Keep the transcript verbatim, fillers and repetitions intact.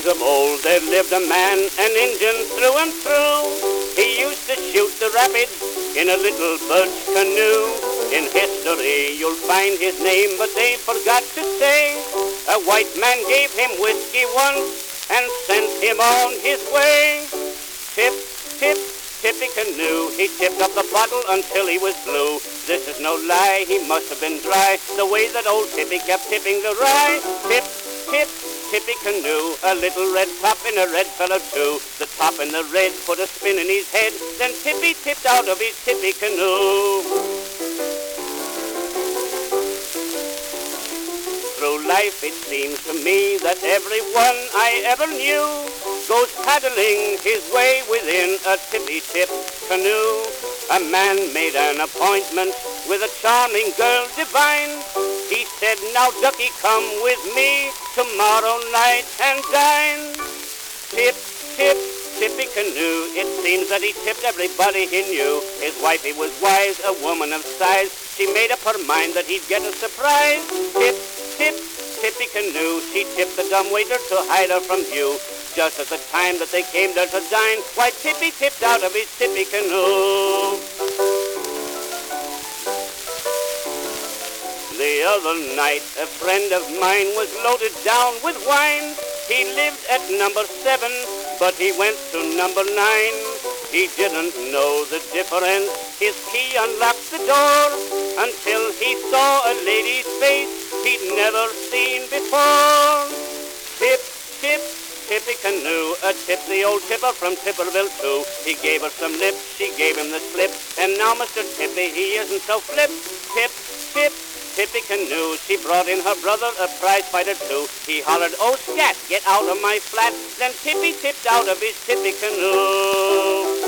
of old there lived a man, an Indian through and through. He used to shoot the rapids in a little birch canoe. In history you'll find his name, but they forgot to say a white man gave him whiskey once and sent him on his way. Tip, tip, Tippecanoe, he tipped up the bottle until he was blue. This is no lie, he must have been dry, the way that old Tippy kept tipping the rye. Tip, tip, Tippecanoe, a little red top in a red fellow too. The top in the red put a spin in his head, then Tippy tipped out of his Tippecanoe. Through life it seems to me that everyone I ever knew goes paddling his way within a tippy-tip canoe. A man made an appointment with a charming girl divine. He said, now ducky, come with me tomorrow night and dine. Tip, tip, Tippecanoe, it seems that he tipped everybody he knew. His wifey was wise, a woman of size. She made up her mind that he'd get a surprise. Tip, tip, Tippecanoe, she tipped the dumbwaiter to hide her from view. Just at the time that they came there to dine, why, Tippy tipped out of his Tippecanoe. The other night, a friend of mine was loaded down with wine. He lived at number seven, but he went to number nine. He didn't know the difference. His key unlocked the door until he saw a lady's face he'd never seen before. Tip, tip, Tippecanoe, a tip the old tipper from Tipperville too. He gave her some lips, she gave him the slip, and now Mister Tippy, he isn't so flip. Tip, tip, Tippecanoe, she brought in her brother, a prize fighter too. He hollered, oh scat, get out of my flat, then Tippy tipped out of his Tippecanoe.